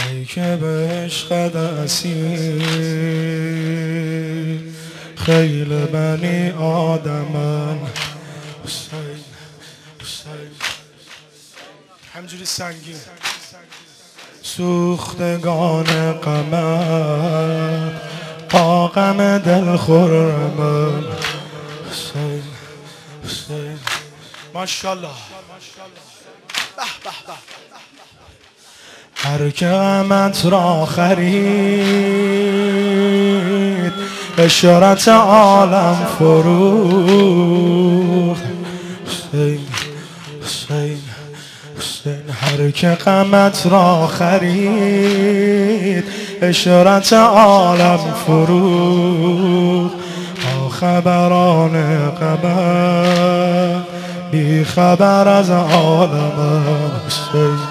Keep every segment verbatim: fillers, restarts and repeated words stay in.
ای که به عشقت اسیر خیل بنی آدمن. حسین حسین همجوری سنگین سوختگان قمر با غم دل خرمن. حسین حسین ماشاءالله به به به. هر که غمت را خرید اشارت عالم فروخت. حسین حسین حسین هر که غمت را خرید اشارت عالم فروخت. با خبران خبر بی خبر از عالم. حسین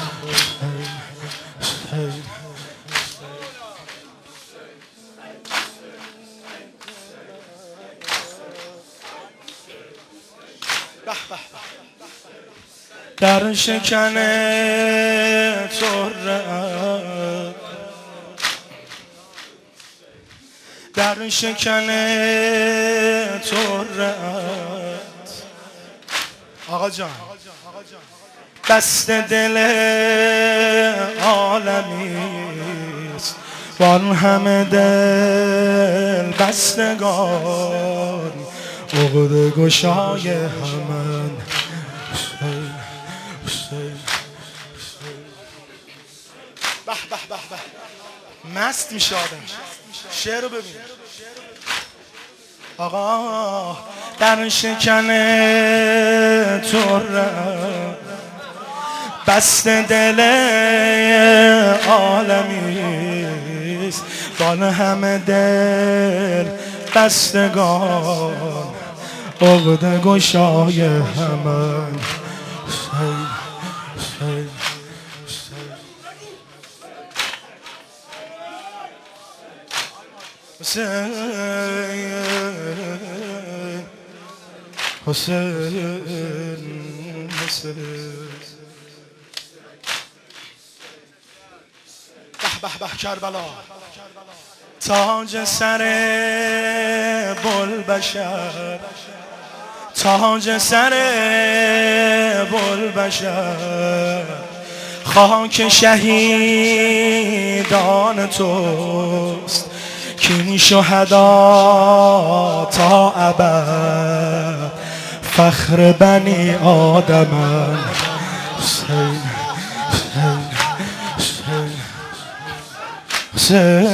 در شکن طره در شکن طره آقا جان بسته دل عالمیست وان همه دل بستگان عقده گشای همن. حسین حسین به به به به مست میشه آدم. شعر رو ببین آقا. در شکن طره بسته دل عالمیست وان همه دل بستگان عقده گشای همن. حسین حسین حسین حسین حسین به به به کربلا. تاج سر بلبشر تاج سر بلبشر خاک شهیدان توست کین شهدا تا ابد فخر بنی آدمن. حسین حسین حسین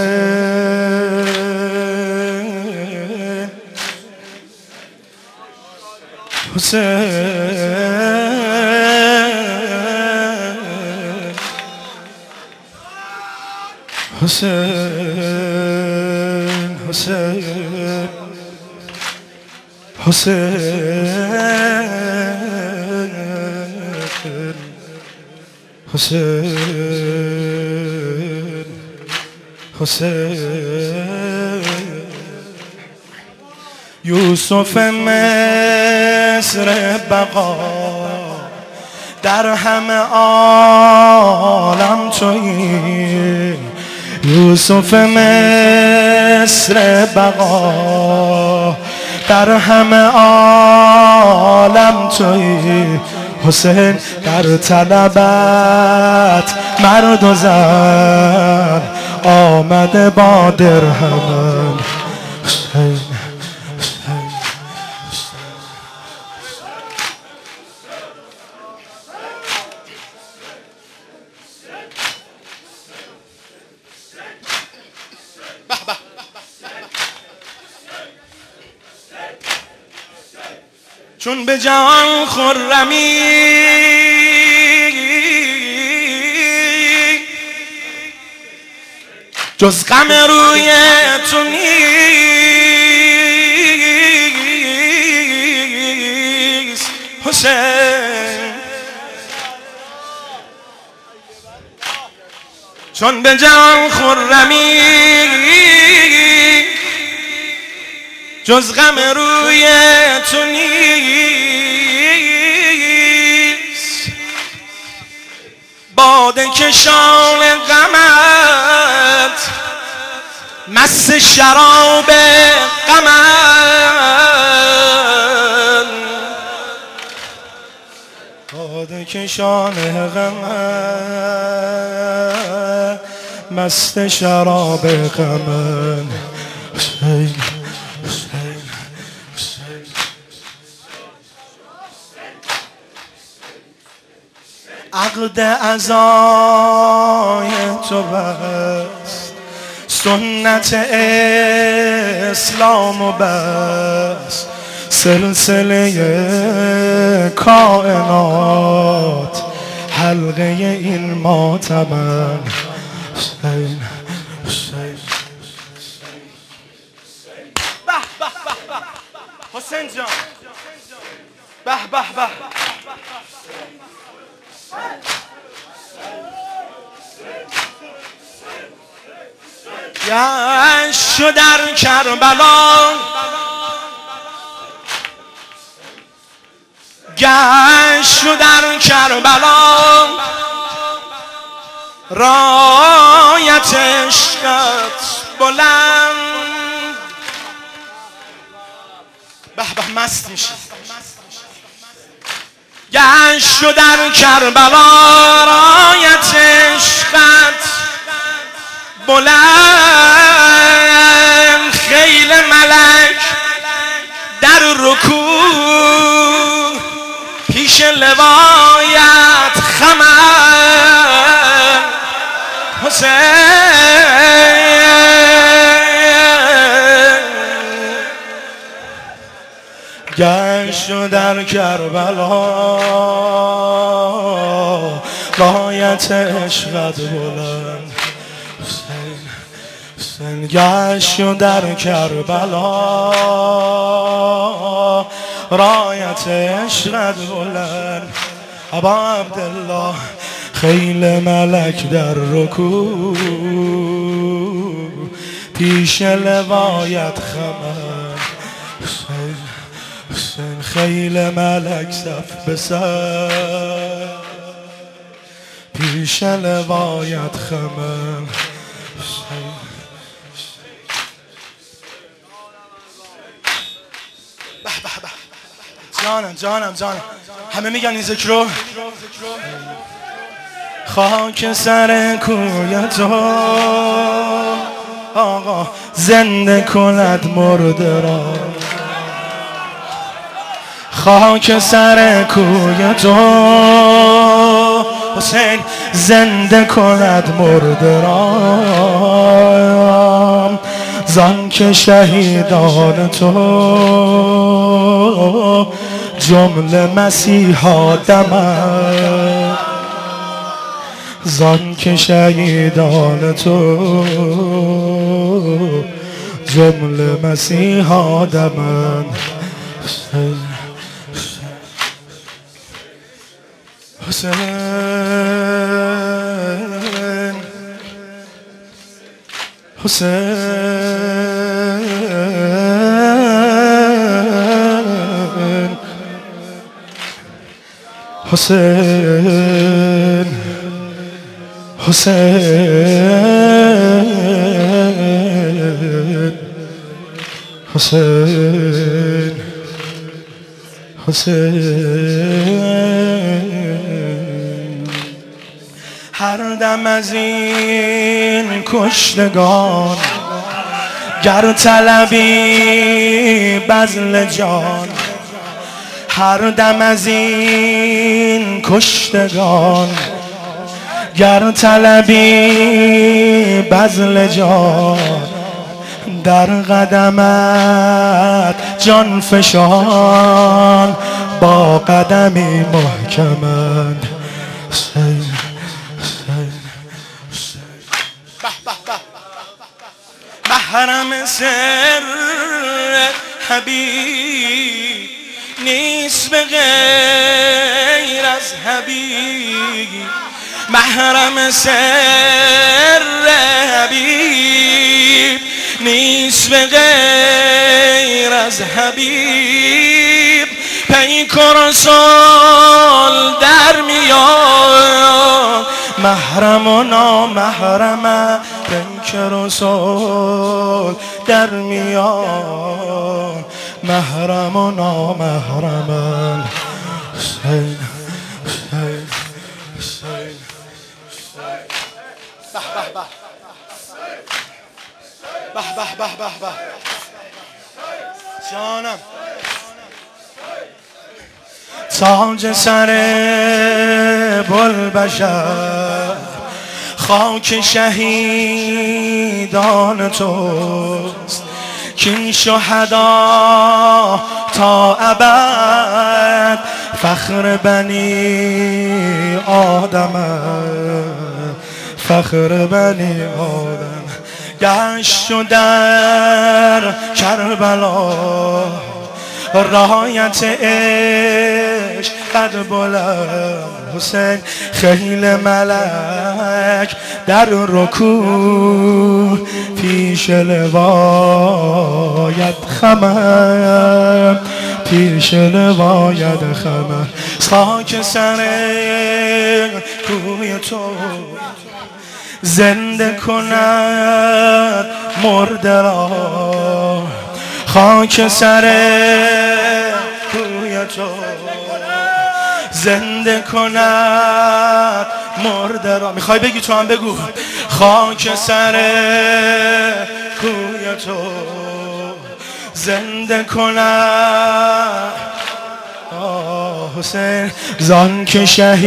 حسین حسین حسین حسین حسین حسین یوسف مصر بقا در همه عالم تویی. یوسف مصر بقا در همه عالم تویی. حسین در طلبت مرد و زن آمده با درهم. حسین چون به جهان خرمی جز غم روی تو نیست. حسین چون به جهان خرمی جز غم روی تو نیست. باده کشان مست شراب غمن باده کشان غمن مست شراب غمن حسین حسین حسین عقد عزای تو بست سنت اسلام و بس سلسله کائنات حلقه این ماتمن حسین حسین به به به حسین جان به به به گشت در کربلا گشت در کربلا رایت عشقت بلند به به مست میشه گشت در کربلا رایت عشقت بلند خیل ملک در رکوع پیش لوایت خمن حسین گشت در کربلا رایت عشقت بلند حسین حسین گشت در کربلا رایت عشقت بلند ابا عبدالله خیل ملک در رکوع پیش لوایت خمن حسین حسین خیل ملک صف به سر پیش لوایت خمن حسین به به به جانم جانم جانم همه میگن این ذکرو خاک سر کوی تو آقا زنده کند مرده را خاک سر کوی تو حسین زنده کند مرده را زان که شهیدان تو جمله مسیحا دمن زان که شهیدان تو جمله مسیحا دمن حسین حسین حسین حسین حسین حسین حسین هر دم از این کشتگان گر طلبی بذل جان هر دم از این کشتگان گر طلبی بذل جان در قدمت جان فشان با قدمی محکمند حسین حسین حسین محرم سر حبیب نیست به غیر از حبیب محرم سر حبیب نیست به غیر از حبیب پیک و رسول در میاد محرم و نامحرم پیک که رسول در میان محرم و نامحرمن حسین حسین حسین به به به به به به به به جانم تاج سر بوالبشر خاک شهیدان توست کین شهدا تا ابد فخر بنی آدم فخر بنی آدم گشت و در کربلا رایت عشق قد بلند حسین خیل ملک در رکوع پیش لوایت خمر پیش لوایت خمر خاک سر کوی تو زنده کند مرده را خاک سر کوی تو زنده کند مرده را. میخوای بگی تو هم بگو. خاک سر کوی تو زنده کند آه حسین زان که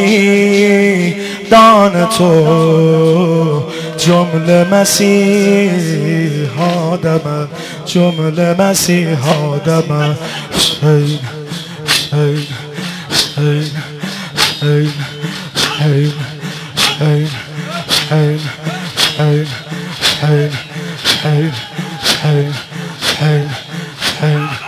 شهیدان تو جمله مسیح آدم جمله مسیح آدم حسین حسین حسین حسین حسین حسین حسین حسین حسین حسین حسین حسین